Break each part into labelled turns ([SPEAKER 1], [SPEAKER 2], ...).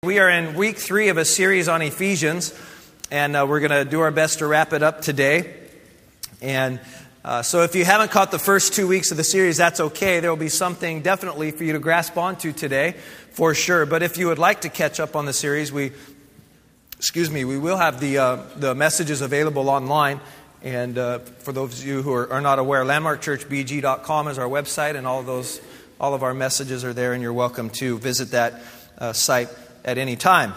[SPEAKER 1] We are in week 3 of a series on Ephesians, and we're going to do our best to wrap it up today. And so if you haven't caught the first 2 weeks of the series, that's okay. There will be something definitely for you to grasp onto today, for sure. But if you would like to catch up on the series, we will have the messages available online. And for those of you who are not aware, landmarkchurchbg.com is our website, and all of our messages are there, and you're welcome to visit that site at any time.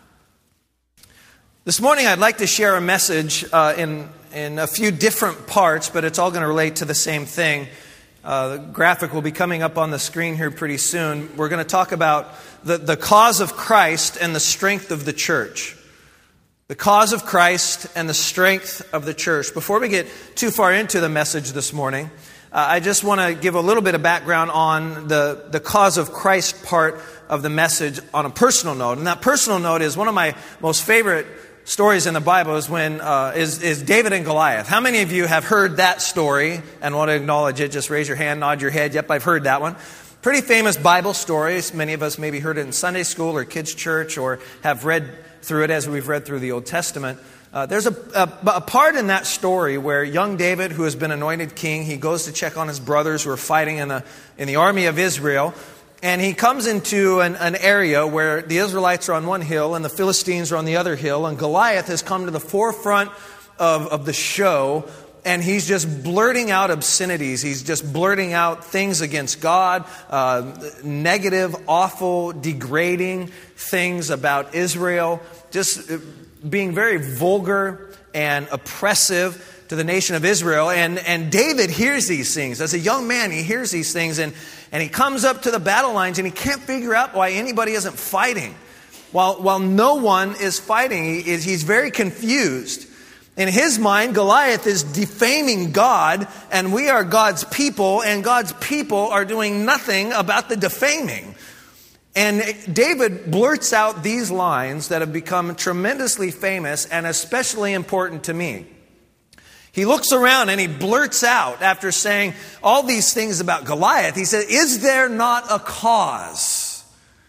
[SPEAKER 1] This morning I'd like to share a message in a few different parts, but it's all going to relate to the same thing. The graphic will be coming up on the screen here pretty soon. We're going to talk about the cause of Christ and the strength of the church. The cause of Christ and the strength of the church. Before we get too far into the message this morning, I just want to give a little bit of background on the cause of Christ part of the message on a personal note. And that personal note is one of my most favorite stories in the Bible is David and Goliath. How many of you have heard that story and want to acknowledge it? Just raise your hand, nod your head. Yep, I've heard that one. Pretty famous Bible story. Many of us maybe heard it in Sunday school or kids' church or have read through it as we've read through the Old Testament. There's a part in that story where young David, who has been anointed king, he goes to check on his brothers who are fighting in the army of Israel. And he comes into an area where the Israelites are on one hill and the Philistines are on the other hill. And Goliath has come to the forefront of the show. And he's just blurting out obscenities. He's just blurting out things against God, negative, awful, degrading things about Israel. Just being very vulgar and oppressive to the nation of Israel. And David hears these things. As a young man, he hears these things. And he comes up to the battle lines and he can't figure out why anybody isn't fighting. While no one is fighting, he's very confused. In his mind, Goliath is defaming God, and we are God's people, and God's people are doing nothing about the defaming. And David blurts out these lines that have become tremendously famous and especially important to me. He looks around and he blurts out, after saying all these things about Goliath, he says, "Is there not a cause?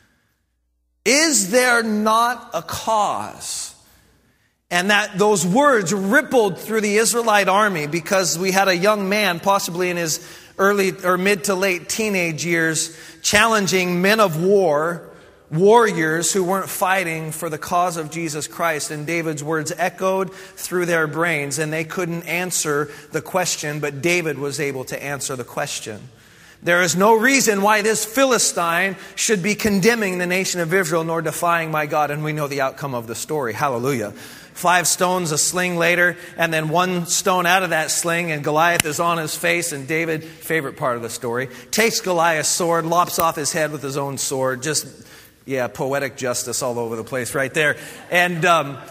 [SPEAKER 1] Is there not a cause?" And those words rippled through the Israelite army because we had a young man, possibly in his early or mid to late teenage years, challenging men of war, warriors who weren't fighting for the cause of Jesus Christ. And David's words echoed through their brains, and they couldn't answer the question, but David was able to answer the question. There is no reason why this Philistine should be condemning the nation of Israel nor defying my God. And we know the outcome of the story. Hallelujah. 5 stones, a sling later, and then 1 stone out of that sling, and Goliath is on his face. And David, favorite part of the story, takes Goliath's sword, lops off his head with his own sword. Just, poetic justice all over the place right there. And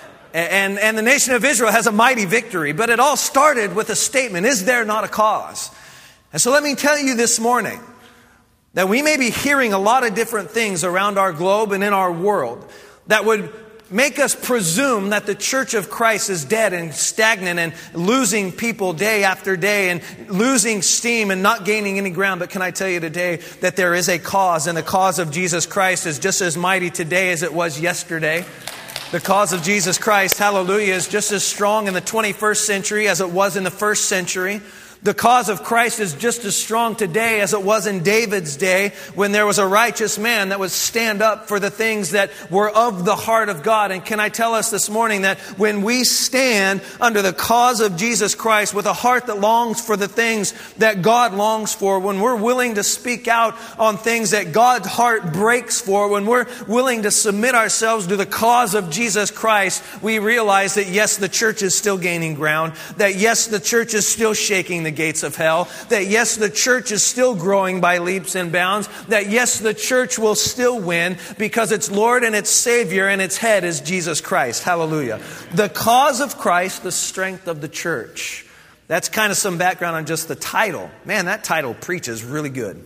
[SPEAKER 1] the nation of Israel has a mighty victory. But it all started with a statement, "Is there not a cause?" And so let me tell you this morning that we may be hearing a lot of different things around our globe and in our world that would make us presume that the Church of Christ is dead and stagnant and losing people day after day and losing steam and not gaining any ground. But can I tell you today that there is a cause, and the cause of Jesus Christ is just as mighty today as it was yesterday. The cause of Jesus Christ, hallelujah, is just as strong in the 21st century as it was in the first century. The cause of Christ is just as strong today as it was in David's day, when there was a righteous man that would stand up for the things that were of the heart of God. And can I tell us this morning that when we stand under the cause of Jesus Christ with a heart that longs for the things that God longs for, when we're willing to speak out on things that God's heart breaks for, when we're willing to submit ourselves to the cause of Jesus Christ, we realize that yes, the church is still gaining ground, that yes, the church is still shaking the gates of hell, that yes, the church is still growing by leaps and bounds, that yes, the church will still win because its Lord and its Savior and its head is Jesus Christ. Hallelujah. The cause of Christ, the strength of the church. That's kind of some background on just the title. Man, that title preaches really good.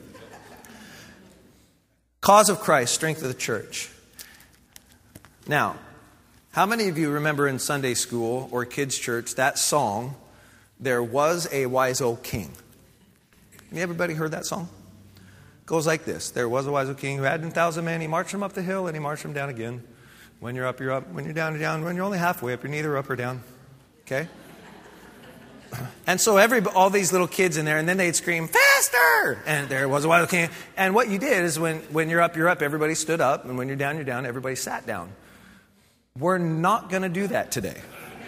[SPEAKER 1] Cause of Christ, strength of the church. Now, how many of you remember in Sunday school or kids' church that song, "There Was a Wise Old King"? Everybody heard that song? goes like this. There was a wise old king who had 10,000 men. He marched them up the hill and he marched them down again. When you're up, you're up. When you're down, you're down. When you're only halfway up, you're neither up or down. Okay? And so all these little kids in there, and then they'd scream, faster! And there was a wise old king. And what you did is when you're up, everybody stood up. And when you're down, everybody sat down. We're not going to do that today.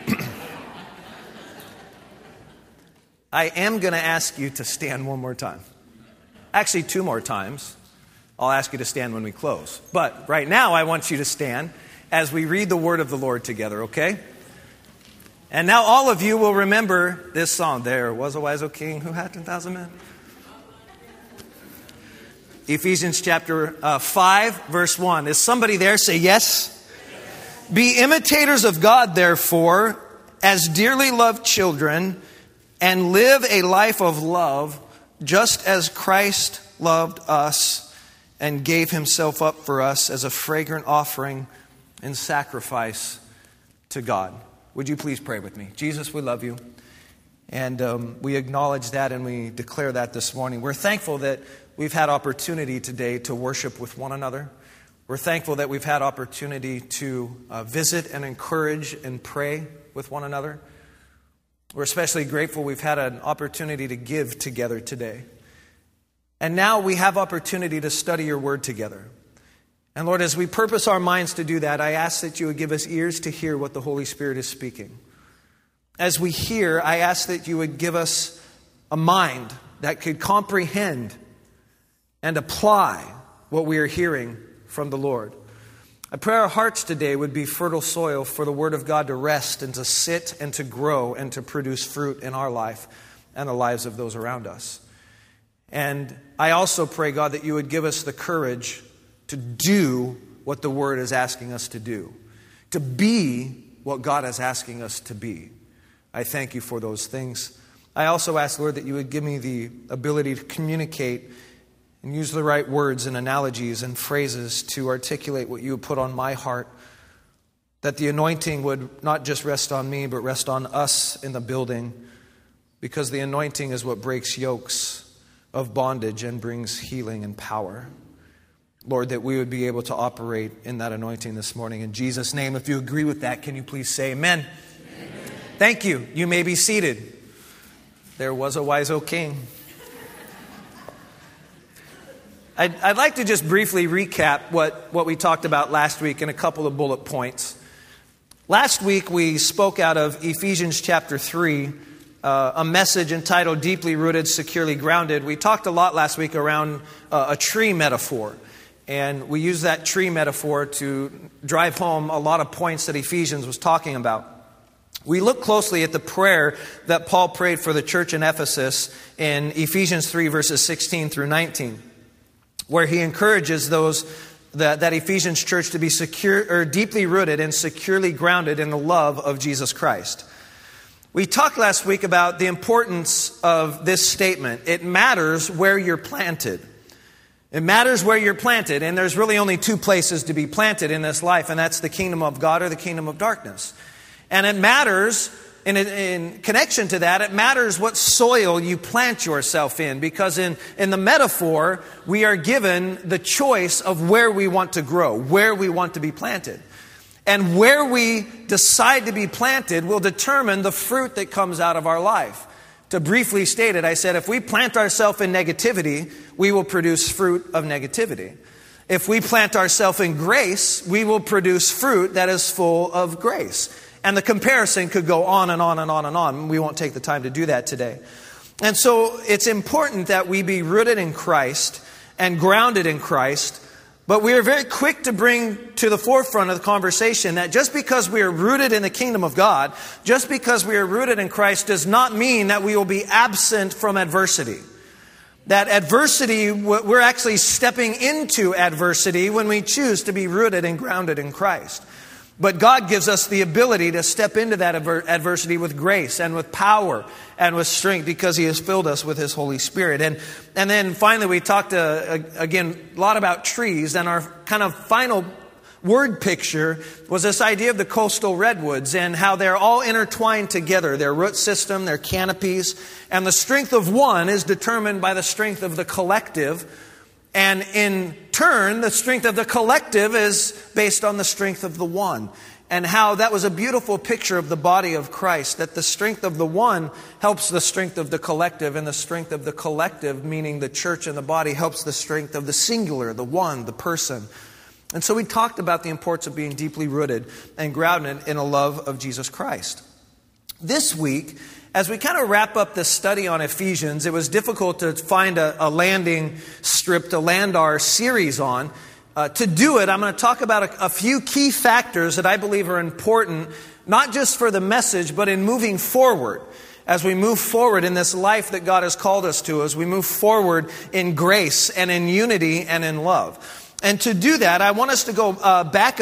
[SPEAKER 1] I am going to ask you to stand one more time. Actually, 2 more times. I'll ask you to stand when we close. But right now, I want you to stand as we read the word of the Lord together, okay? And now all of you will remember this song. There was a wise old king who had 10,000 men. Ephesians chapter 5, verse 1. Is somebody there? Say yes. Yes. Be imitators of God, therefore, as dearly loved children, and live a life of love, just as Christ loved us and gave himself up for us as a fragrant offering and sacrifice to God. Would you please pray with me? Jesus, we love you. And we acknowledge that and we declare that this morning. We're thankful that we've had opportunity today to worship with one another. We're thankful that we've had opportunity to visit and encourage and pray with one another. We're especially grateful we've had an opportunity to give together today. And now we have opportunity to study your word together. And Lord, as we purpose our minds to do that, I ask that you would give us ears to hear what the Holy Spirit is speaking. As we hear, I ask that you would give us a mind that could comprehend and apply what we are hearing from the Lord. I pray our hearts today would be fertile soil for the Word of God to rest and to sit and to grow and to produce fruit in our life and the lives of those around us. And I also pray, God, that you would give us the courage to do what the Word is asking us to do, to be what God is asking us to be. I thank you for those things. I also ask, Lord, that you would give me the ability to communicate and use the right words and analogies and phrases to articulate what you would put on my heart, that the anointing would not just rest on me, but rest on us in the building, because the anointing is what breaks yokes of bondage and brings healing and power. Lord, that we would be able to operate in that anointing this morning. In Jesus' name, if you agree with that, can you please say amen? Amen. Thank you. You may be seated. There was a wise old king. I'd like to just briefly recap what we talked about last week in a couple of bullet points. Last week we spoke out of Ephesians chapter 3, a message entitled Deeply Rooted, Securely Grounded. We talked a lot last week around a tree metaphor. And we used that tree metaphor to drive home a lot of points that Ephesians was talking about. We looked closely at the prayer that Paul prayed for the church in Ephesus in Ephesians 3 verses 16 through 19. Where he encourages that Ephesians church to be secure or deeply rooted and securely grounded in the love of Jesus Christ. We talked last week about the importance of this statement. It matters where you're planted. It matters where you're planted, and there's really only 2 places to be planted in this life, and that's the kingdom of God or the kingdom of darkness. And it matters, in connection to that, it matters what soil you plant yourself in, because in the metaphor, we are given the choice of where we want to grow, where we want to be planted. And where we decide to be planted will determine the fruit that comes out of our life. To briefly state it, I said if we plant ourselves in negativity, we will produce fruit of negativity. If we plant ourselves in grace, we will produce fruit that is full of grace. And the comparison could go on and on and on and on. We won't take the time to do that today. And so it's important that we be rooted in Christ and grounded in Christ. But we are very quick to bring to the forefront of the conversation that just because we are rooted in the kingdom of God, just because we are rooted in Christ, does not mean that we will be absent from adversity. That adversity, we're actually stepping into adversity when we choose to be rooted and grounded in Christ. But God gives us the ability to step into that adversity with grace and with power and with strength because He has filled us with His Holy Spirit. And then finally we talked again a lot about trees, and our kind of final word picture was this idea of the coastal redwoods and how they're all intertwined together, their root system, their canopies, and the strength of one is determined by the strength of the collective And in turn, the strength of the collective is based on the strength of the one. And how that was a beautiful picture of the body of Christ, that the strength of the one helps the strength of the collective, and the strength of the collective, meaning the church and the body, helps the strength of the singular, the one, the person. And so we talked about the importance of being deeply rooted and grounded in a love of Jesus Christ. This week, as we kind of wrap up the study on Ephesians, it was difficult to find a landing strip to land our series on. To do it, I'm going to talk about a few key factors that I believe are important, not just for the message, but in moving forward. As we move forward in this life that God has called us to, as we move forward in grace and in unity and in love. And to do that, I want us to go back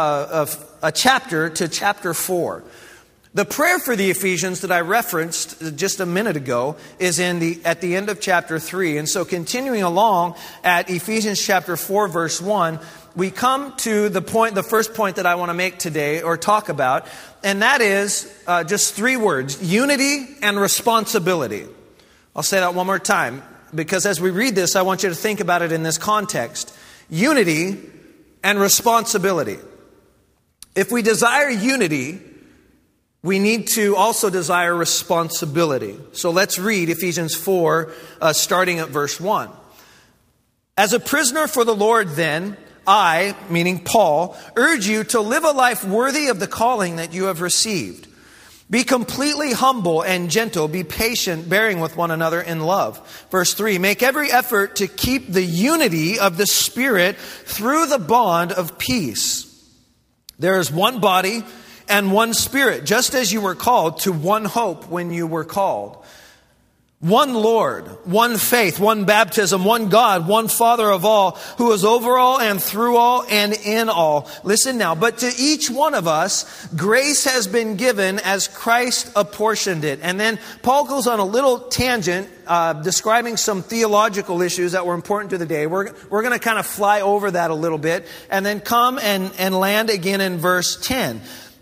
[SPEAKER 1] a chapter to chapter 4. The prayer for the Ephesians that I referenced just a minute ago is at the end of chapter 3. And so continuing along at Ephesians chapter 4, verse 1, we come to the first point that I want to make today or talk about, and that is just 3 words: unity and responsibility. I'll say that one more time, because as we read this, I want you to think about it in this context. Unity and responsibility. If we desire unity, we need to also desire responsibility. So let's read Ephesians 4, starting at verse 1. As a prisoner for the Lord then, I, meaning Paul, urge you to live a life worthy of the calling that you have received. Be completely humble and gentle. Be patient, bearing with one another in love. Verse 3, make every effort to keep the unity of the Spirit through the bond of peace. There is one body and one Spirit, just as you were called to one hope when you were called. One Lord, one faith, one baptism, one God, one Father of all, who is over all and through all and in all. Listen now, but to each one of us, grace has been given as Christ apportioned it. And then Paul goes on a little tangent, describing some theological issues that were important to the day. We're going to kind of fly over that a little bit and then come and land again in verse 10.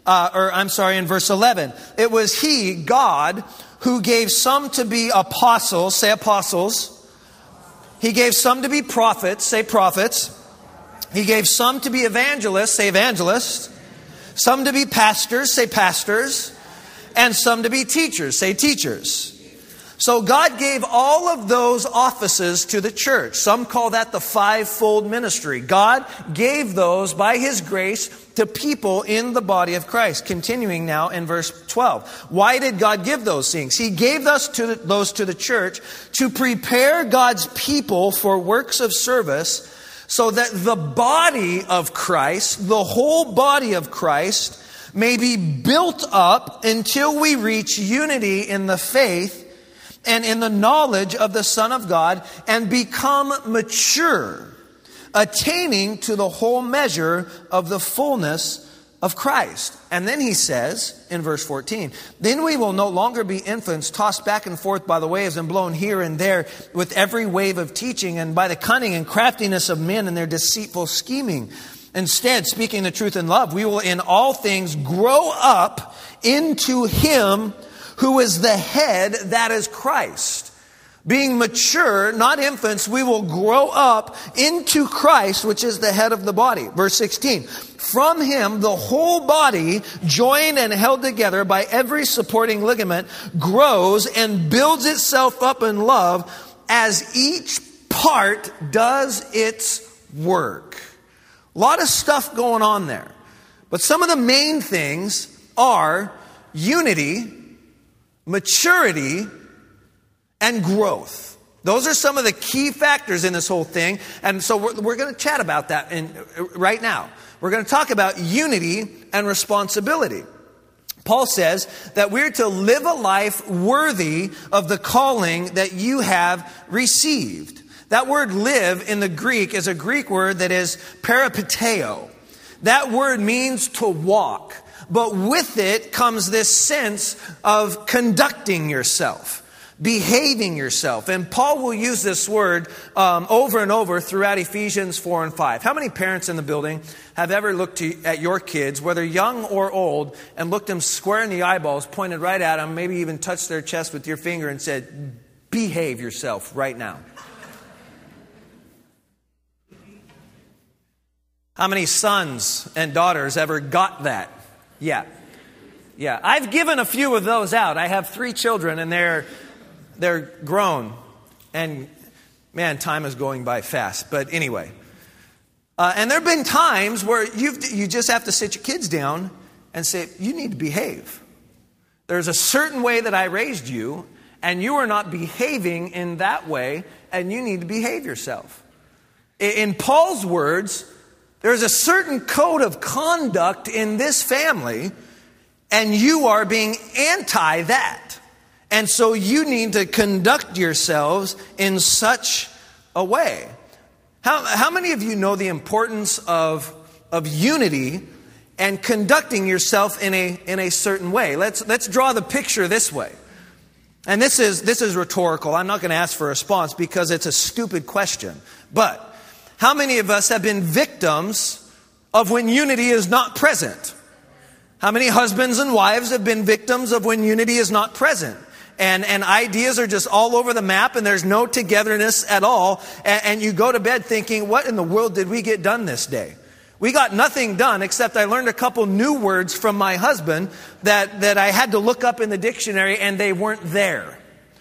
[SPEAKER 1] In verse 11. It was He, God, who gave some to be apostles, say apostles. He gave some to be prophets, say prophets. He gave some to be evangelists, say evangelists. Some to be pastors, say pastors. And some to be teachers, say teachers. So God gave all of those offices to the church. Some call that the fivefold ministry. God gave those by His grace to people in the body of Christ. Continuing now in verse 12. Why did God give those things? He gave those to the church to prepare God's people for works of service, so that the body of Christ, the whole body of Christ, may be built up until we reach unity in the faith and in the knowledge of the Son of God, and become mature, attaining to the whole measure of the fullness of Christ. And then he says in verse 14, then we will no longer be infants, tossed back and forth by the waves and blown here and there with every wave of teaching, and by the cunning and craftiness of men and their deceitful scheming. Instead, speaking the truth in love, we will in all things grow up into Him who is the head, that is Christ. Being mature, not infants, we will grow up into Christ, which is the head of the body. Verse 16, from Him the whole body, joined and held together by every supporting ligament, grows and builds itself up in love as each part does its work. A lot of stuff going on there. But some of the main things are unity, maturity, and growth. Those are some of the key factors in this whole thing. And so we're going to chat about that right now. We're going to talk about unity and responsibility. Paul says that we're to live a life worthy of the calling that you have received. That word live in the Greek is a Greek word that is peripateo. That word means to walk. But with it comes this sense of conducting yourself, behaving yourself. And Paul will use this word over and over throughout Ephesians 4 and 5. How many parents in the building have ever looked at your kids, whether young or old, and looked them square in the eyeballs, pointed right at them, maybe even touched their chest with your finger and said, behave yourself right now? How many sons and daughters ever got that? Yeah. I've given a few of those out. I have 3 children, and they're grown. And man, time is going by fast. But anyway. And there have been times where you just have to sit your kids down and say, you need to behave. There's a certain way that I raised you, and you are not behaving in that way, and you need to behave yourself. In Paul's words, there's a certain code of conduct in this family, and you are being anti that. And so you need to conduct yourselves in such a way. How many of you know the importance of unity and conducting yourself in a certain way? Let's draw the picture this way. And this is rhetorical. I'm not going to ask for a response because it's a stupid question. But how many of us have been victims of when unity is not present? How many husbands and wives have been victims of when unity is not present? And ideas are just all over the map, and there's no togetherness at all. And you go to bed thinking, what in the world did we get done this day? We got nothing done, except I learned a couple new words from my husband that I had to look up in the dictionary, and they weren't there.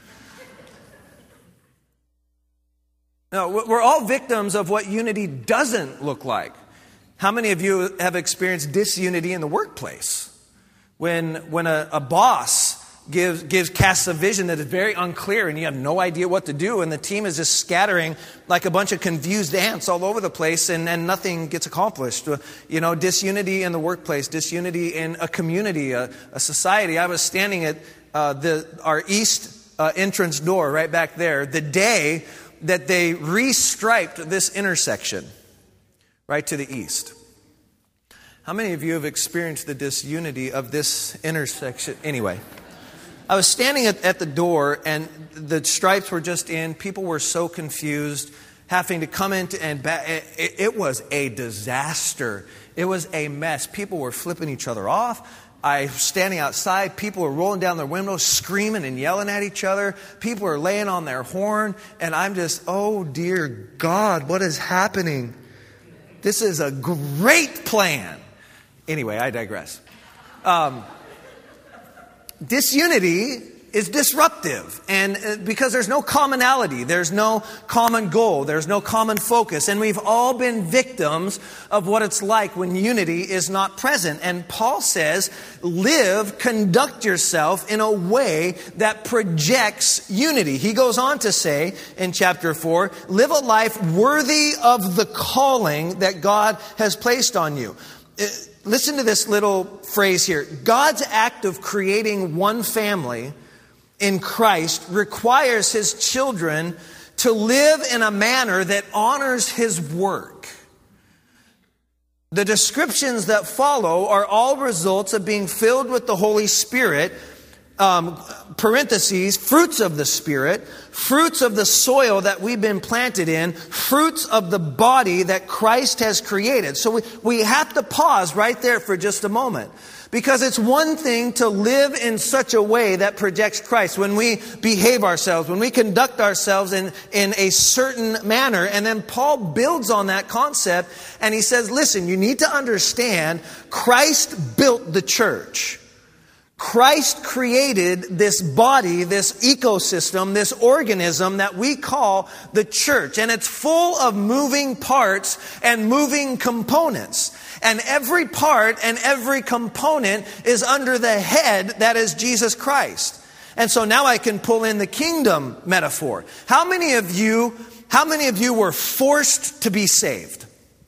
[SPEAKER 1] No, we're all victims of what unity doesn't look like. How many of you have experienced disunity in the workplace? When a boss casts a vision that is very unclear and you have no idea what to do, and the team is just scattering like a bunch of confused ants all over the place, and nothing gets accomplished. Disunity in the workplace, disunity in a community, a society. I was standing at our east entrance door right back there the day that they restriped this intersection right to the east. How many of you have experienced the disunity of this intersection? Anyway, I was standing at the door, and the stripes were just in. People were so confused, having to come into and back. It was a disaster. It was a mess. People were flipping each other off. I was standing outside. People were rolling down their windows, screaming and yelling at each other. People are laying on their horn. And I'm just, oh dear God, what is happening? This is a great plan. Anyway, I digress. Disunity is disruptive, and because there's no commonality, there's no common goal, there's no common focus, and we've all been victims of what it's like when unity is not present. And Paul says, conduct yourself in a way that projects unity. He goes on to say in chapter 4, live a life worthy of the calling that God has placed on you. Listen to this little phrase here. God's act of creating one family in Christ requires His children to live in a manner that honors His work. The descriptions that follow are all results of being filled with the Holy Spirit, parentheses, fruits of the Spirit, fruits of the soil that we've been planted in, fruits of the body that Christ has created. So we have to pause right there for just a moment. Because it's one thing to live in such a way that projects Christ, when we behave ourselves, when we conduct ourselves in a certain manner. And then Paul builds on that concept, and he says, listen, you need to understand, Christ built the church. Christ created this body, this ecosystem, this organism that we call the church. And it's full of moving parts and moving components. And every part and every component is under the head that is Jesus Christ. And so now I can pull in the kingdom metaphor. How many of you were forced to be saved?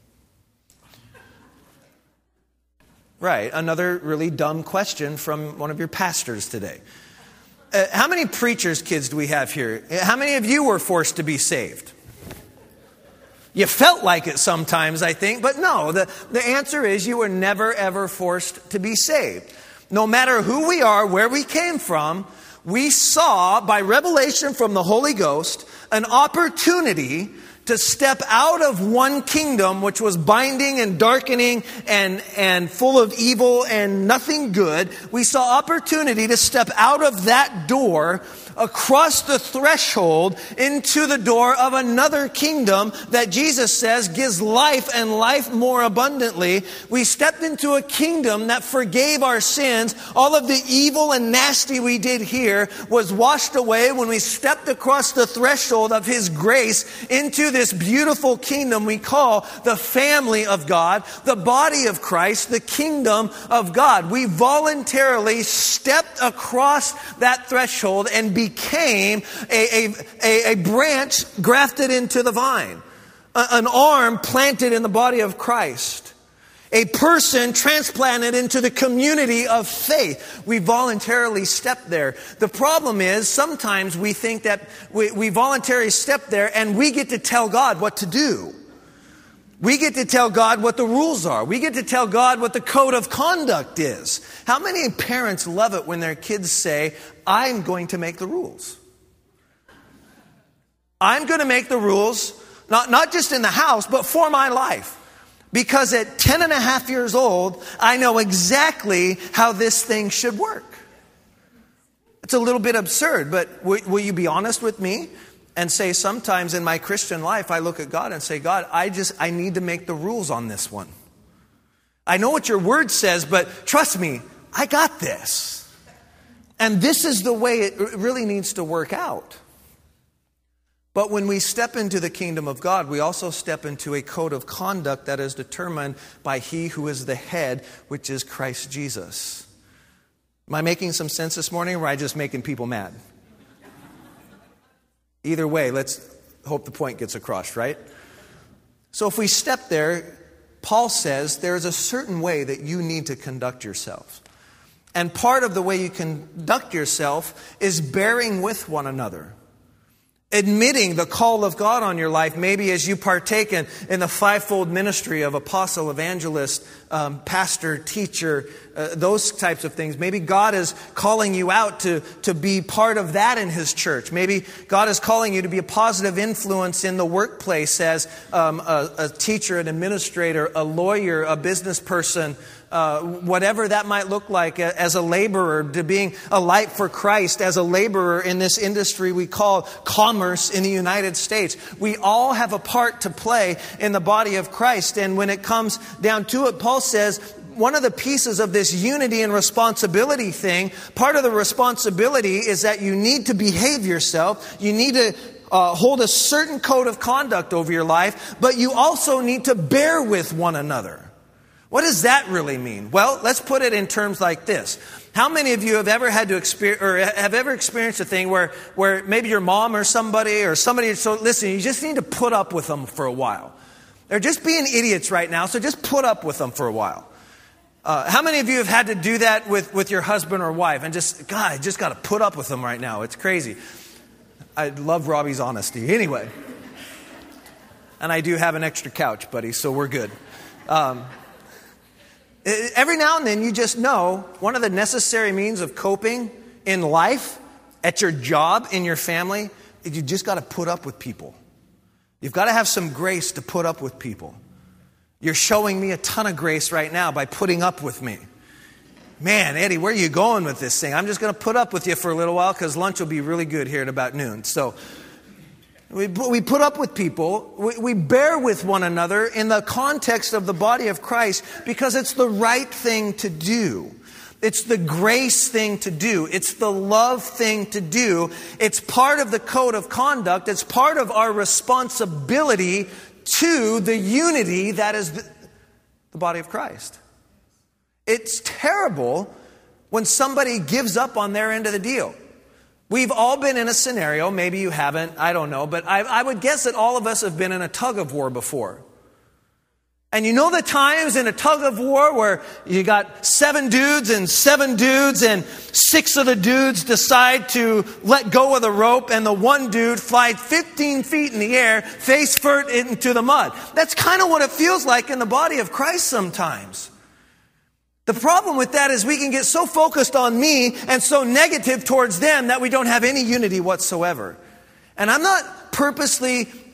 [SPEAKER 1] Right, another really dumb question from one of your pastors today. How many preachers' kids do we have here? How many of you were forced to be saved? You felt like it sometimes, I think, but no, the answer is you were never ever forced to be saved. No matter who we are, where we came from, we saw by revelation from the Holy Ghost an opportunity to step out of one kingdom which was binding and darkening and full of evil and nothing good. We saw opportunity to step out of that door across the threshold into the door of another kingdom that Jesus says gives life and life more abundantly. We stepped into a kingdom that forgave our sins. All of the evil and nasty we did here was washed away when we stepped across the threshold of His grace into this beautiful kingdom we call the family of God, the body of Christ, the kingdom of God. We voluntarily stepped across that threshold and became a branch grafted into the vine, an arm planted in the body of Christ, a person transplanted into the community of faith. We voluntarily step there. The problem is sometimes we think that we voluntarily step there and we get to tell God what to do. We get to tell God what the rules are. We get to tell God what the code of conduct is. How many parents love it when their kids say, I'm going to make the rules? I'm going to make the rules, not just in the house, but for my life. Because at 10 and a half years old, I know exactly how this thing should work. It's a little bit absurd, but will you be honest with me? And say sometimes in my Christian life, I look at God and say, God, I need to make the rules on this one. I know what your word says, but trust me, I got this. And this is the way it really needs to work out. But when we step into the kingdom of God, we also step into a code of conduct that is determined by He who is the head, which is Christ Jesus. Am I making some sense this morning, or am I just making people mad? Either way, let's hope the point gets across, right? So if we step there, Paul says there's a certain way that you need to conduct yourself. And part of the way you conduct yourself is bearing with one another. Admitting the call of God on your life, maybe as you partake in the fivefold ministry of apostle, evangelist, pastor, teacher, those types of things. Maybe God is calling you out to be part of that in His church. Maybe God is calling you to be a positive influence in the workplace as a teacher, an administrator, a lawyer, a business person, whatever that might look like, as a laborer, to being a light for Christ, as a laborer in this industry we call commerce in the United States. We all have a part to play in the body of Christ. And when it comes down to it, Paul says, one of the pieces of this unity and responsibility thing, part of the responsibility is that you need to behave yourself. You need to hold a certain code of conduct over your life, but you also need to bear with one another. What does that really mean? Well, let's put it in terms like this. How many of you have ever had to experience, or have ever experienced a thing where maybe your mom or somebody, so listen, you just need to put up with them for a while. They're just being idiots right now, so just put up with them for a while. How many of you have had to do that with your husband or wife and I just got to put up with them right now? It's crazy. I love Robbie's honesty. Anyway. And I do have an extra couch, buddy, so we're good. Every now and then you just know one of the necessary means of coping in life, at your job, in your family, is you just got to put up with people. You've got to have some grace to put up with people. You're showing me a ton of grace right now by putting up with me. Man, Eddie, where are you going with this thing? I'm just going to put up with you for a little while because lunch will be really good here at about noon. So we put up with people. We bear with one another in the context of the body of Christ because it's the right thing to do. It's the grace thing to do. It's the love thing to do. It's part of the code of conduct. It's part of our responsibility to the unity that is the body of Christ. It's terrible when somebody gives up on their end of the deal. We've all been in a scenario, maybe you haven't, I don't know, but I would guess that all of us have been in a tug of war before. And you know the times in a tug of war where you got 7 dudes and 6 of the dudes decide to let go of the rope and the one dude flies 15 feet in the air, face first into the mud. That's kind of what it feels like in the body of Christ sometimes. The problem with that is we can get so focused on me and so negative towards them that we don't have any unity whatsoever. And I'm not purposely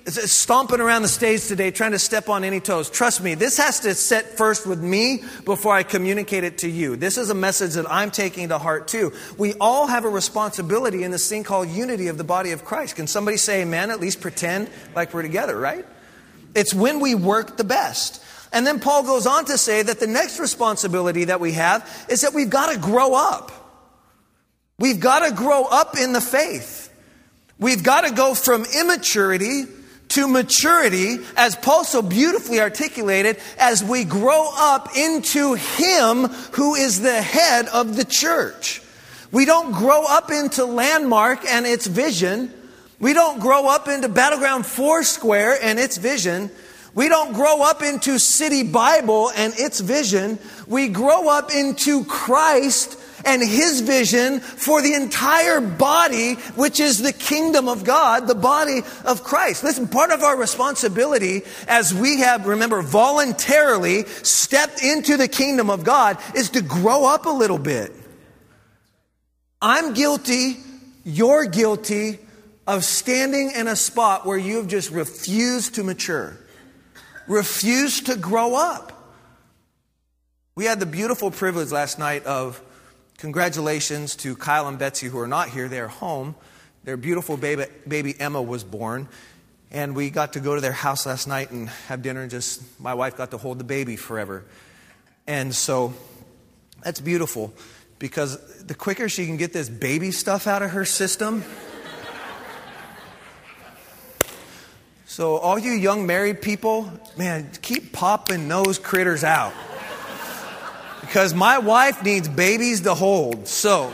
[SPEAKER 1] stomping around the stage today trying to step on any toes. Trust me, this has to set first with me before I communicate it to you. This is a message that I'm taking to heart too. We all have a responsibility in this thing called unity of the body of Christ. Can somebody say amen? At least pretend like we're together, right? It's when we work the best. And then Paul goes on to say that the next responsibility that we have is that we've got to grow up. We've got to grow up in the faith. We've got to go from immaturity to maturity, as Paul so beautifully articulated, as we grow up into Him who is the head of the church. We don't grow up into Landmark and its vision. We don't grow up into Battleground Foursquare and its vision. We don't grow up into City Bible and its vision. We grow up into Christ and His vision for the entire body, which is the kingdom of God, the body of Christ. Listen, part of our responsibility as we have, remember, voluntarily stepped into the kingdom of God is to grow up a little bit. I'm guilty, you're guilty of standing in a spot where you've just refused to mature, refused to grow up. We had the beautiful privilege last night of congratulations to Kyle and Betsy, who are not here. They're home. Their beautiful baby Emma was born. And we got to go to their house last night and have dinner. And just my wife got to hold the baby forever. And so that's beautiful, because the quicker she can get this baby stuff out of her system. So all you young married people, man, keep popping those critters out. Because my wife needs babies to hold. So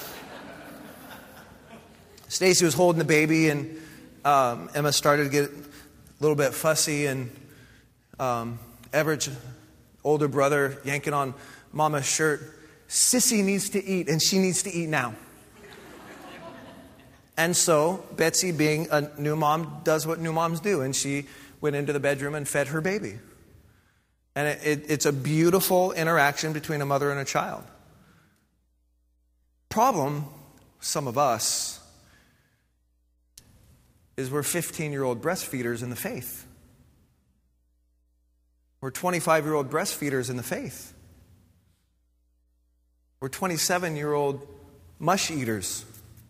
[SPEAKER 1] Stacy was holding the baby, and Emma started to get a little bit fussy, and Everett's older brother yanking on Mama's shirt. Sissy needs to eat, and she needs to eat now. And so Betsy, being a new mom, does what new moms do, and she went into the bedroom and fed her baby. And it's a beautiful interaction between a mother and a child. Problem, some of us, is we're 15-year-old breastfeeders in the faith. We're 25-year-old breastfeeders in the faith. We're 27-year-old mush eaters.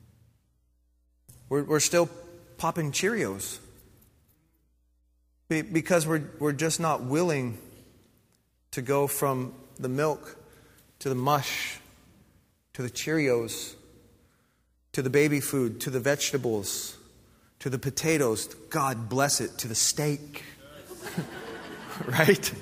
[SPEAKER 1] We're still popping Cheerios. Because we're just not willing to go from the milk to the mush, to the Cheerios, to the baby food, to the vegetables, to the potatoes, God bless it, to the steak. Right?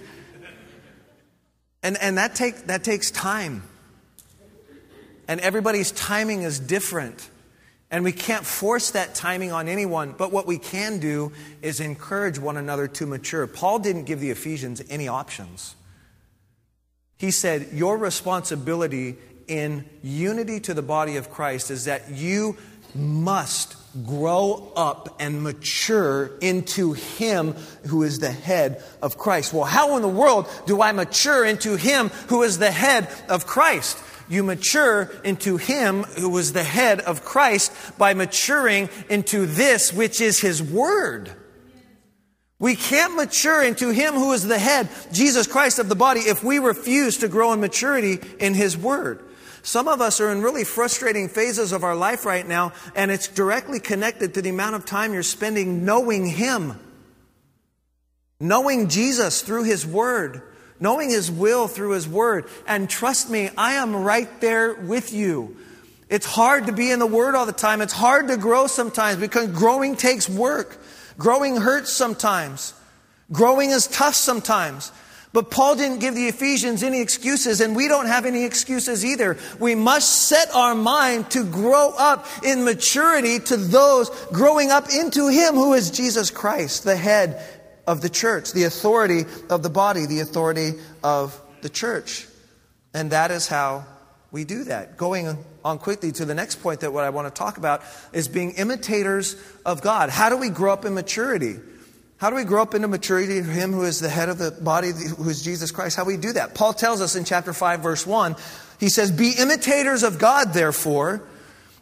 [SPEAKER 1] And that takes time. And everybody's timing is different. And we can't force that timing on anyone. But what we can do is encourage one another to mature. Paul didn't give the Ephesians any options. He said, your responsibility in unity to the body of Christ is that you must grow up and mature into Him who is the head of Christ. Well, how in the world do I mature into Him who is the head of Christ? You mature into Him who is the head of Christ by maturing into this, which is His Word. We can't mature into Him who is the head, Jesus Christ of the body, if we refuse to grow in maturity in His Word. Some of us are in really frustrating phases of our life right now, and it's directly connected to the amount of time you're spending knowing Him. Knowing Jesus through His Word. Knowing His will through His Word. And trust me, I am right there with you. It's hard to be in the Word all the time. It's hard to grow sometimes because growing takes work. Growing hurts sometimes. Growing is tough sometimes. But Paul didn't give the Ephesians any excuses, and we don't have any excuses either. We must set our mind to grow up in maturity to those growing up into Him who is Jesus Christ, the head of the church, the authority of the body, the authority of the church. And that is how we do that. Going on quickly to the next point that what I want to talk about is being imitators of God. How do we grow up in maturity? How do we grow up into maturity of Him who is the head of the body, who is Jesus Christ? How do we do that? Paul tells us in chapter 5, verse 1, he says, be imitators of God, therefore,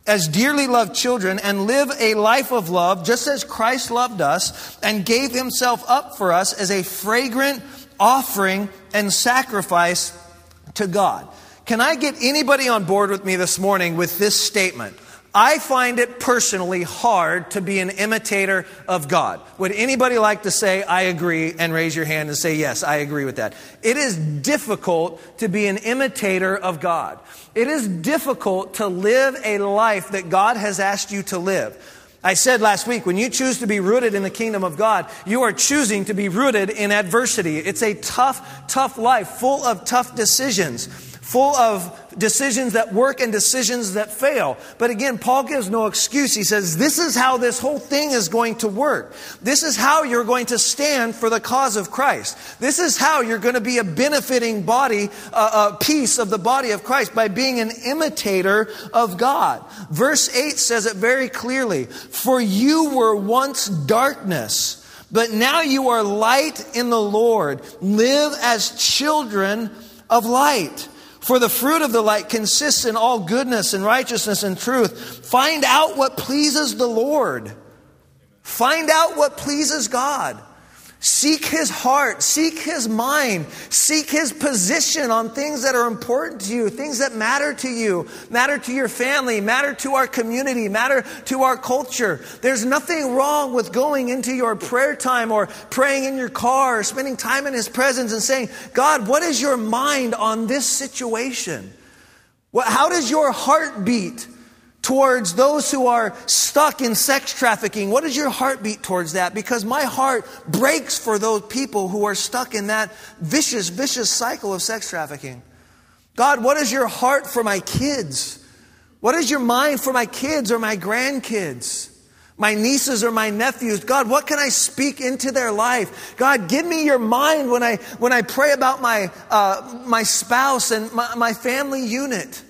[SPEAKER 1] as dearly loved children and live a life of love, just as Christ loved us and gave himself up for us as a fragrant offering and sacrifice to God. Can I get anybody on board with me this morning with this statement? I find it personally hard to be an imitator of God. Would anybody like to say, I agree, and raise your hand and say, yes, I agree with that? It is difficult to be an imitator of God. It is difficult to live a life that God has asked you to live. I said last week, when you choose to be rooted in the kingdom of God, you are choosing to be rooted in adversity. It's a tough life, full of tough decisions. Full of decisions that work and decisions that fail. But again, Paul gives no excuse. He says, this is how this whole thing is going to work. This is how you're going to stand for the cause of Christ. This is how you're going to be a benefiting piece of the body of Christ, by being an imitator of God. Verse 8 says it very clearly. For you were once darkness, but now you are light in the Lord. Live as children of light. For the fruit of the light consists in all goodness and righteousness and truth. Find out what pleases the Lord. Find out what pleases God. Seek his heart. Seek his mind. Seek his position on things that are important to you. Things that matter to you. Matter to your family. Matter to our community. Matter to our culture. There's nothing wrong with going into your prayer time or praying in your car or spending time in his presence and saying, God, what is your mind on this situation? How does your heart beat towards those who are stuck in sex trafficking? What is your heartbeat towards that? Because my heart breaks for those people who are stuck in that vicious cycle of sex trafficking. God, what is your heart for my kids? What is your mind for my kids or my grandkids? My nieces or my nephews? God, what can I speak into their life? God, give me your mind when I pray about my spouse and my family unit.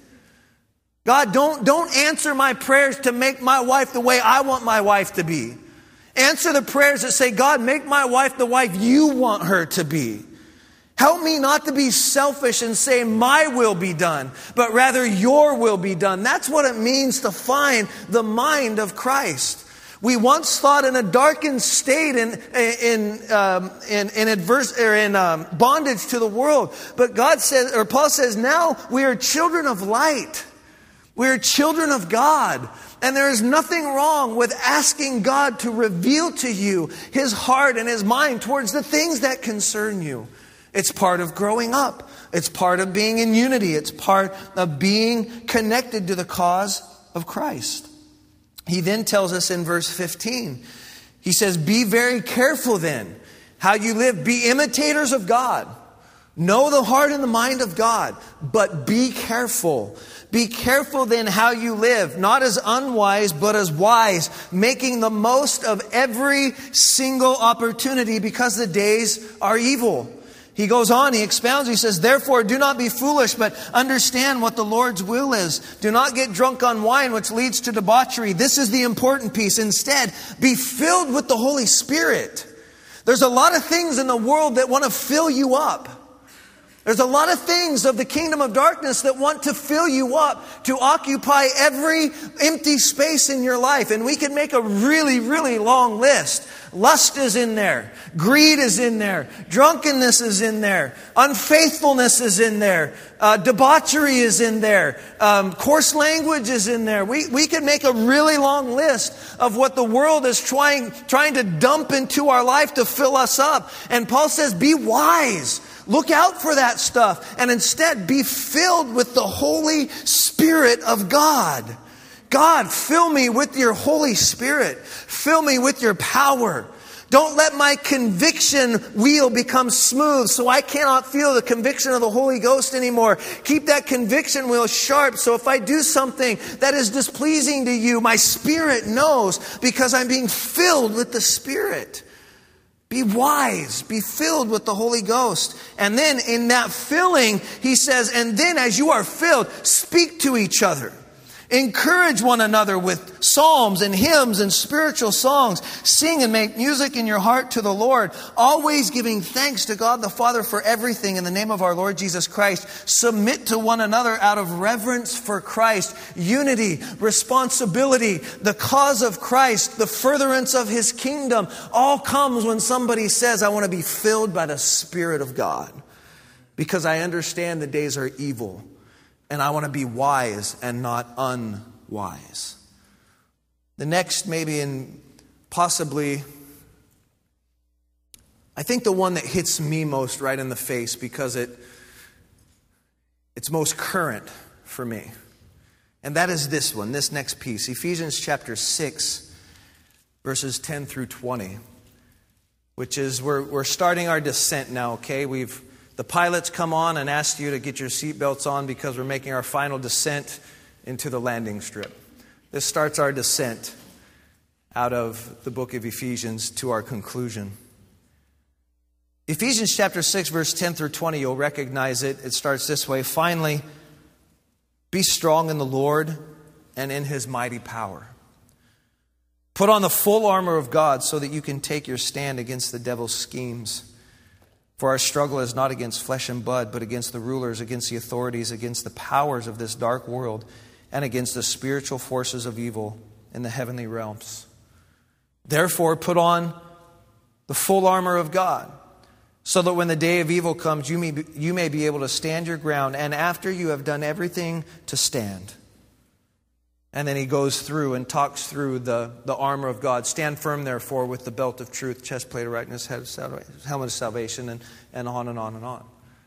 [SPEAKER 1] God, don't answer my prayers to make my wife the way I want my wife to be. Answer the prayers that say, God, make my wife the wife you want her to be. Help me not to be selfish and say my will be done, but rather your will be done. That's what it means to find the mind of Christ. We once thought in a darkened state in bondage to the world, but Paul says, now we are children of light. We are children of God. And there is nothing wrong with asking God to reveal to you his heart and his mind towards the things that concern you. It's part of growing up. It's part of being in unity. It's part of being connected to the cause of Christ. He then tells us in verse 15, he says, be very careful then how you live. Be imitators of God. Know the heart and the mind of God, but be careful. Be careful then how you live, not as unwise, but as wise, making the most of every single opportunity because the days are evil. He goes on, he expounds, he says, therefore do not be foolish, but understand what the Lord's will is. Do not get drunk on wine, which leads to debauchery. This is the important piece. Instead, be filled with the Holy Spirit. There's a lot of things in the world that want to fill you up. There's a lot of things of the kingdom of darkness that want to fill you up, to occupy every empty space in your life. And we can make a really, really long list. Lust is in there. Greed is in there. Drunkenness is in there. Unfaithfulness is in there. Debauchery is in there. Coarse language is in there. We can make a really long list of what the world is trying to dump into our life to fill us up. And Paul says, be wise. Look out for that stuff and instead be filled with the Holy Spirit of God. God, fill me with your Holy Spirit. Fill me with your power. Don't let my conviction wheel become smooth so I cannot feel the conviction of the Holy Ghost anymore. Keep that conviction wheel sharp so if I do something that is displeasing to you, my spirit knows because I'm being filled with the Spirit. Be wise, be filled with the Holy Ghost. And then in that filling, he says, and then as you are filled, speak to each other Encourage one another with psalms and hymns and spiritual songs. Sing and make music in your heart to the Lord, always giving thanks to God the Father for everything in the name of our Lord Jesus Christ. Submit to one another out of reverence for Christ. Unity, responsibility, the cause of Christ, the furtherance of His kingdom, all comes when somebody says, I want to be filled by the Spirit of God because I understand the days are evil. And I want to be wise and not unwise. The next, maybe and possibly, I think the one that hits me most right in the face because it's most current for me. And that is this one, this next piece. Ephesians chapter 6, verses 10 through 20. Which is, we're starting our descent now, okay? The pilots come on and ask you to get your seatbelts on because we're making our final descent into the landing strip. This starts our descent out of the book of Ephesians to our conclusion. Ephesians chapter 6, verse 10 through 20, you'll recognize it. It starts this way. Finally, be strong in the Lord and in His mighty power. Put on the full armor of God so that you can take your stand against the devil's schemes. For our struggle is not against flesh and blood, but against the rulers, against the authorities, against the powers of this dark world, and against the spiritual forces of evil in the heavenly realms. Therefore, put on the full armor of God, so that when the day of evil comes, you may be able to stand your ground, and after you have done everything, to stand. And then he goes through and talks through the armor of God. Stand firm, therefore, with the belt of truth, chest plate of righteousness, helmet of salvation, and on and on and on.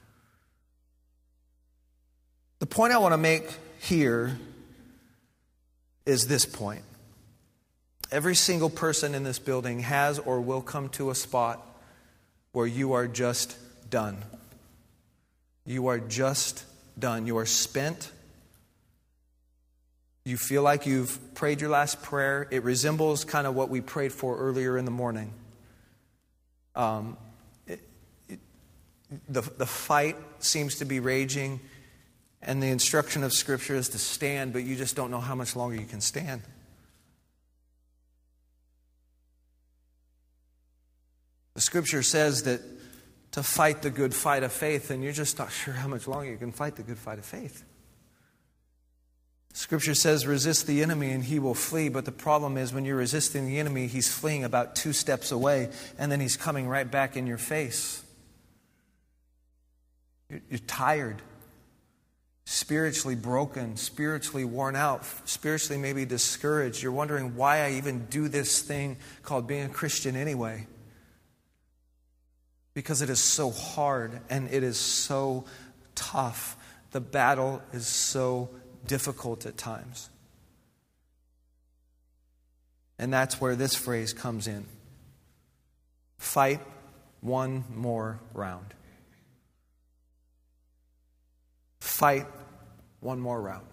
[SPEAKER 1] The point I want to make here is this point. Every single person in this building has or will come to a spot where you are just done. You are just done. You are spent. You feel like you've prayed your last prayer. It resembles kind of what we prayed for earlier in the morning. The fight seems to be raging, and the instruction of Scripture is to stand, but you just don't know how much longer you can stand. The Scripture says that to fight the good fight of faith, and you're just not sure how much longer you can fight the good fight of faith. Scripture says, resist the enemy and he will flee. But the problem is when you're resisting the enemy, he's fleeing about 2 steps away, and then he's coming right back in your face. You're tired, spiritually broken, spiritually worn out, spiritually maybe discouraged. You're wondering why I even do this thing called being a Christian anyway. Because it is so hard and it is so tough. The battle is so difficult at times. And that's where this phrase comes in. Fight one more round. Fight one more round.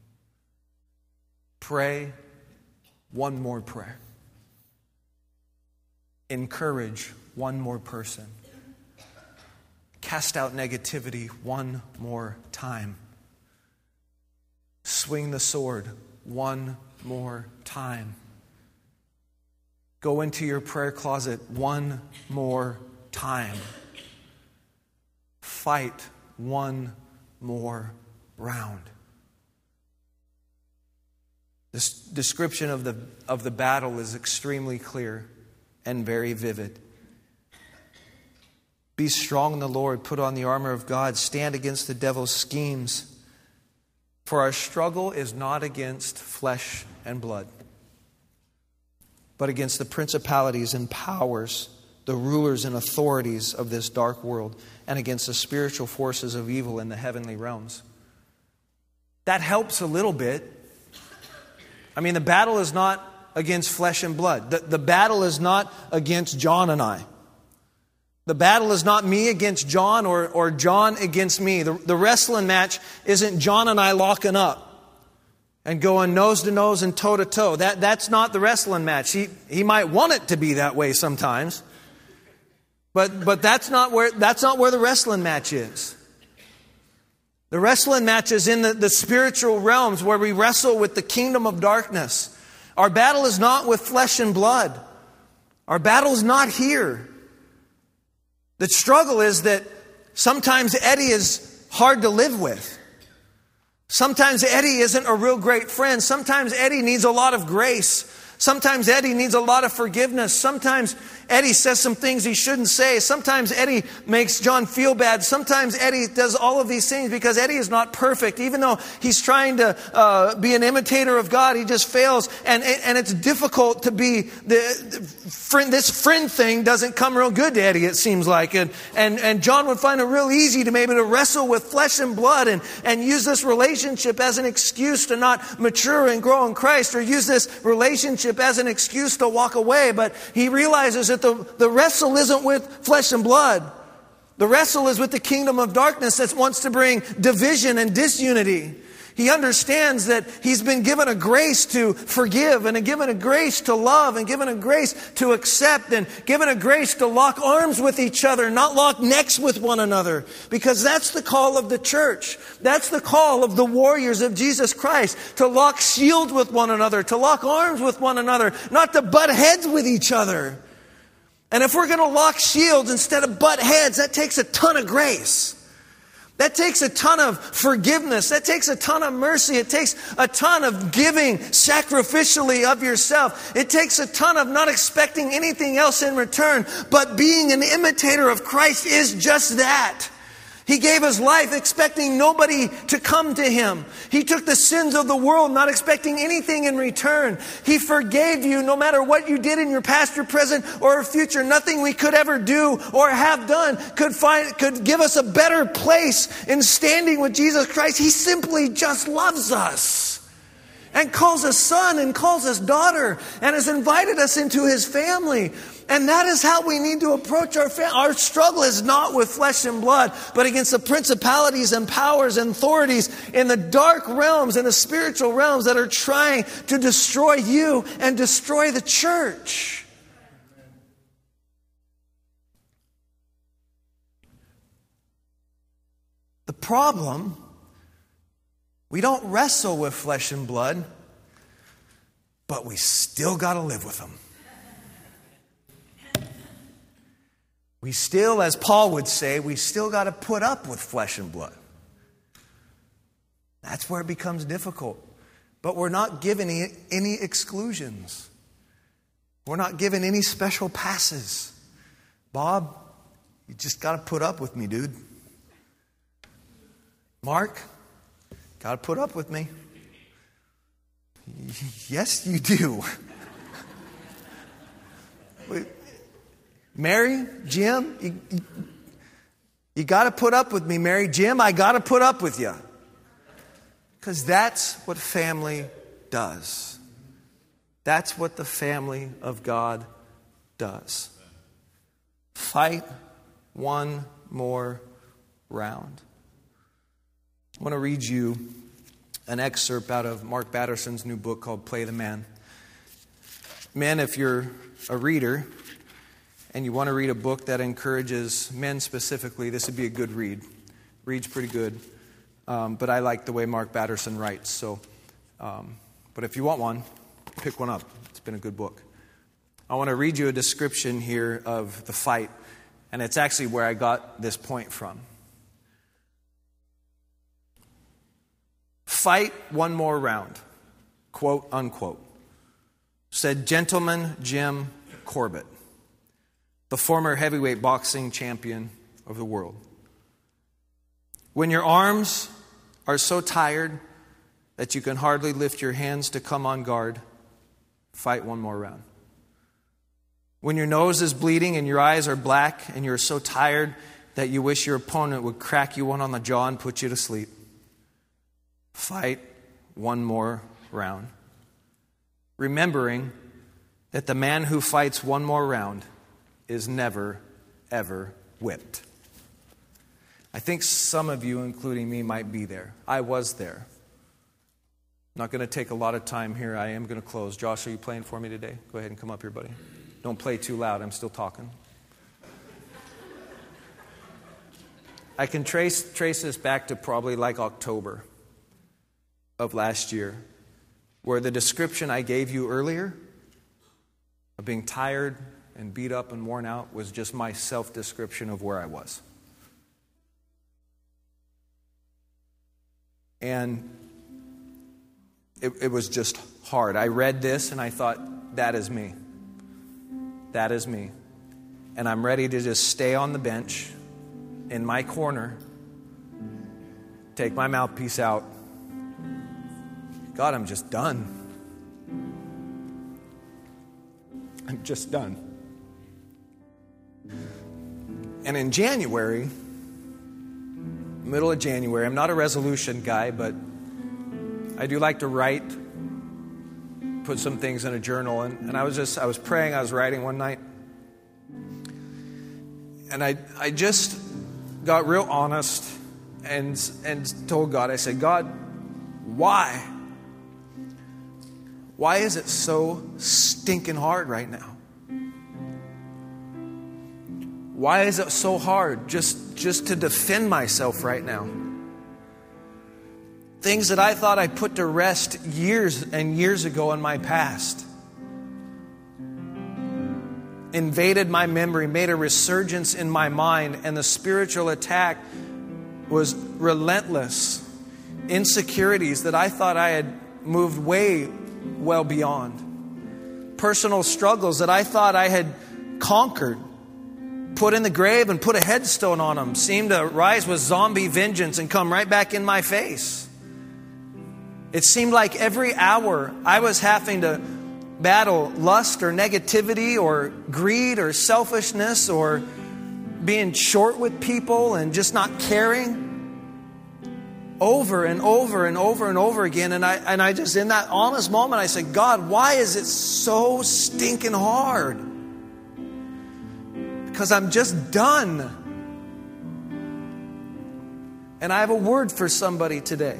[SPEAKER 1] Pray one more prayer. Encourage one more person. Cast out negativity one more time. Swing the sword one more time. Go into your prayer closet one more time. Fight one more round. This description of the battle is extremely clear and very vivid. Be strong in the Lord. Put on the armor of God. Stand against the devil's schemes. For our struggle is not against flesh and blood, but against the principalities and powers, the rulers and authorities of this dark world, and against the spiritual forces of evil in the heavenly realms. That helps a little bit. I mean, the battle is not against flesh and blood. The battle is not against John and I. The battle is not me against John or John against me. The wrestling match isn't John and I locking up and going nose to nose and toe to toe. That's not the wrestling match. He might want it to be that way sometimes. But that's not where the wrestling match is. The wrestling match is in the spiritual realms where we wrestle with the kingdom of darkness. Our battle is not with flesh and blood. Our battle is not here. The struggle is that sometimes Eddie is hard to live with. Sometimes Eddie isn't a real great friend. Sometimes Eddie needs a lot of grace. Sometimes Eddie needs a lot of forgiveness. Sometimes Eddie says some things he shouldn't say. Sometimes Eddie makes John feel bad. Sometimes Eddie does all of these things because Eddie is not perfect. Even though he's trying to be an imitator of God, he just fails. And it's difficult to be this friend thing doesn't come real good to Eddie, it seems like. And John would find it real easy to maybe to wrestle with flesh and blood and use this relationship as an excuse to not mature and grow in Christ, or use this relationship as an excuse to walk away. But he realizes that the wrestle isn't with flesh and blood. The wrestle is with the kingdom of darkness that wants to bring division and disunity. He understands that he's been given a grace to forgive, and given a grace to love, and given a grace to accept, and given a grace to lock arms with each other, not lock necks with one another. Because that's the call of the church. That's the call of the warriors of Jesus Christ. To lock shields with one another, to lock arms with one another, not to butt heads with each other. And if we're going to lock shields instead of butt heads, that takes a ton of grace. That takes a ton of forgiveness. That takes a ton of mercy. It takes a ton of giving sacrificially of yourself. It takes a ton of not expecting anything else in return. But being an imitator of Christ is just that. He gave his life expecting nobody to come to him. He took the sins of the world not expecting anything in return. He forgave you no matter what you did in your past, your present, or your future. Nothing we could ever do or have done could give us a better place in standing with Jesus Christ. He simply just loves us and calls us son and calls us daughter and has invited us into his family. And that is how we need to approach our family. Our struggle is not with flesh and blood, but against the principalities and powers and authorities in the dark realms and the spiritual realms that are trying to destroy you and destroy the church. The problem, we don't wrestle with flesh and blood, but we still got to live with them. We still, as Paul would say, we still got to put up with flesh and blood. That's where it becomes difficult. But we're not given any exclusions. We're not given any special passes. Bob, you just got to put up with me, dude. Mark, got to put up with me. Yes, you do. Mary, Jim, you got to put up with me, Mary. Jim, I got to put up with you. Because that's what family does. That's what the family of God does. Fight one more round. I want to read you an excerpt out of Mark Batterson's new book called Play the Man. Men, if you're a reader and you want to read a book that encourages men specifically, this would be a good read. Reads pretty good. But I like the way Mark Batterson writes. So, but if you want one, pick one up. It's been a good book. I want to read you a description here of the fight. And it's actually where I got this point from. Fight one more round. Quote, unquote. Said Gentleman Jim Corbett, the former heavyweight boxing champion of the world. When your arms are so tired that you can hardly lift your hands to come on guard, fight one more round. When your nose is bleeding and your eyes are black and you're so tired that you wish your opponent would crack you one on the jaw and put you to sleep, fight one more round. Remembering that the man who fights one more round is never, ever whipped. I think some of you, including me, might be there. I was there. I'm not going to take a lot of time here. I am going to close. Josh, are you playing for me today? Go ahead and come up here, buddy. Don't play too loud. I'm still talking. I can trace this back to probably like October of last year, where the description I gave you earlier of being tired and beat up and worn out was just my self-description of where I was. And it was just hard. I read this and I thought, that is me. That is me. And I'm ready to just stay on the bench in my corner, take my mouthpiece out. God, I'm just done. I'm just done. And in January, middle of January, I'm not a resolution guy, but I do like to write, put some things in a journal. And I was praying, I was writing one night. And I just got real honest and told God, I said, God, why? Why is it so stinking hard right now? Why is it so hard just to defend myself right now? Things that I thought I put to rest years and years ago in my past invaded my memory, made a resurgence in my mind, and the spiritual attack was relentless. Insecurities that I thought I had moved way well beyond. Personal struggles that I thought I had conquered, put in the grave and put a headstone on them, seemed to rise with zombie vengeance and come right back in my face. It seemed like every hour I was having to battle lust or negativity or greed or selfishness or being short with people and just not caring. Over and over and over and over again. And I just, in that honest moment, I said, God, why is it so stinking hard? Because I'm just done. And I have a word for somebody today.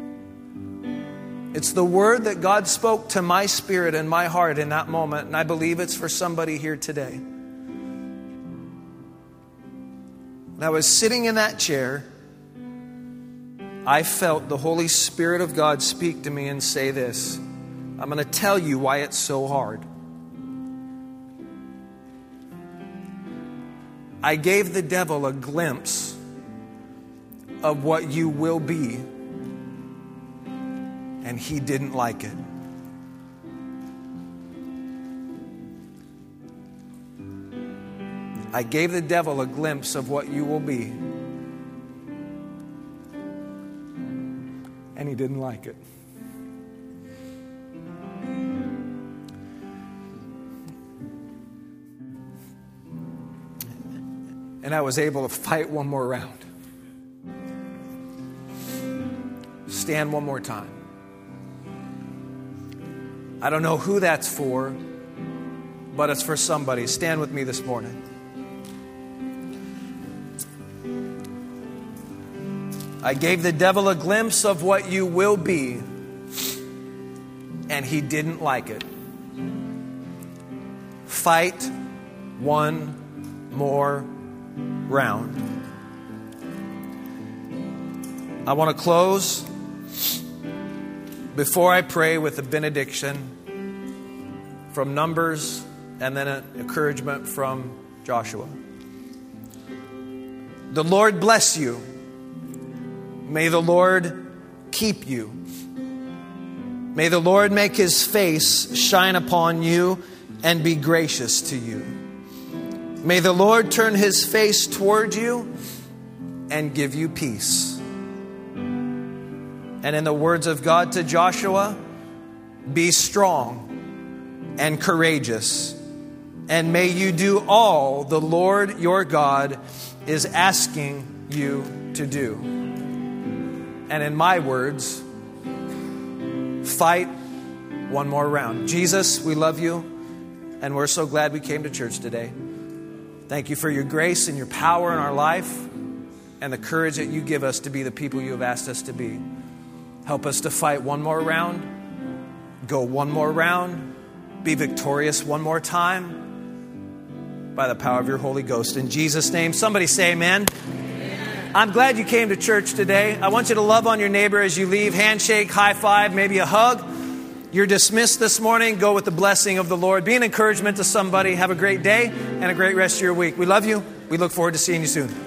[SPEAKER 1] It's the word that God spoke to my spirit and my heart in that moment. And I believe it's for somebody here today. And I was sitting in that chair. I felt the Holy Spirit of God speak to me and say this. I'm going to tell you why it's so hard. I gave the devil a glimpse of what you will be, and he didn't like it. I gave the devil a glimpse of what you will be, and he didn't like it. And I was able to fight one more round. Stand one more time. I don't know who that's for, but it's for somebody. Stand with me this morning. I gave the devil a glimpse of what you will be, and he didn't like it. Fight one more round. I want to close before I pray with a benediction from Numbers and then an encouragement from Joshua. The Lord bless you. May the Lord keep you. May the Lord make his face shine upon you and be gracious to you. May the Lord turn his face toward you and give you peace. And in the words of God to Joshua, be strong and courageous, and may you do all the Lord your God is asking you to do. And in my words, fight one more round. Jesus, we love you, and we're so glad we came to church today. Thank you for your grace and your power in our life and the courage that you give us to be the people you have asked us to be. Help us to fight one more round, go one more round, be victorious one more time by the power of your Holy Ghost. In Jesus' name, somebody say amen. Amen. I'm glad you came to church today. I want you to love on your neighbor as you leave. Handshake, high five, maybe a hug. You're dismissed this morning. Go with the blessing of the Lord. Be an encouragement to somebody. Have a great day and a great rest of your week. We love you. We look forward to seeing you soon.